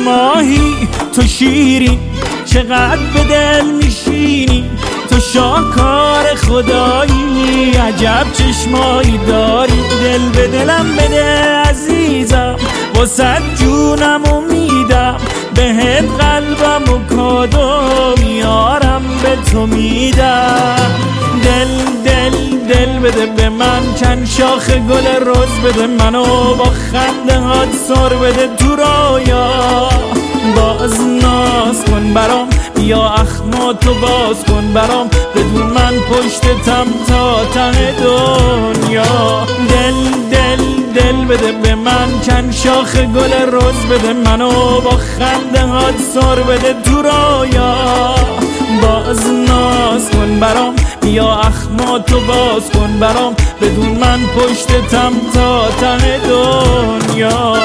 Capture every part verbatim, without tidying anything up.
ماهی تو شیرین، چقدر به دل میشینی، تو شاهکار خدایی، عجب چشمایی داری. دل به دلم بده عزیزم، واسه جونم میدم، بهت قلبم و کادو میارم به تو میدم. دل دل دل بده به من، چند شاخ گل رز بده منو، با خنده هات سر بده تو رویا. باز ناز کن برام، بیا اخماتو باز کن برام، بدون من پشتتم تا ته دنیا. دل دل دل بده به من، چند شاخ گل رز بده منو، با خنده هات سر بده تو رویا. باز ناز کن برام، بیا اخماتو باز کن برام، بدون من پشتتم تا ته دنیا.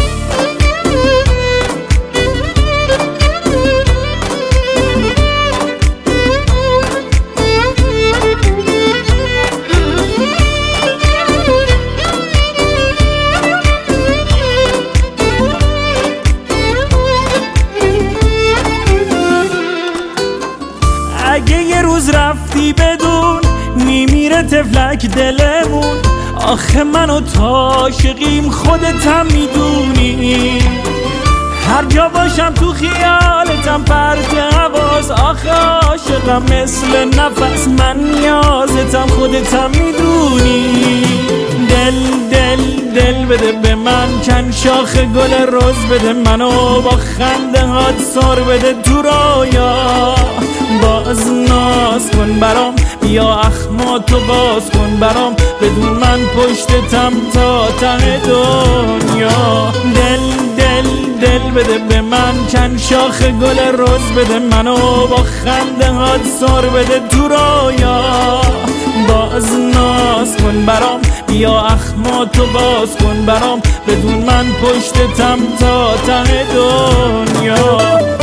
اگه یه روز رفتی بدون، میمیره تفلک دلمون. آخه من و تو عاشقیم، خودتم میدونی. هر جا باشم تو خیالتم، پرت حواس. آخه عاشقم مثل نفس، من نیازتم، خودتم میدونی. دل دل دل بده به من، چند شاخ گل رز بده منو، با خنده هات سر بده تو رویا. باز ناز کن برام، بیا اخماتو باز کن برام، بدون من پشتتم تا ته دنیا. دل دل دل بده به من، چند شاخ گل رز بده منو، با خنده هات سر بده تو رویا. باز ناز کن برام، بیا اخماتو باز کن برام، بدون من پشتتم تا ته دنیا.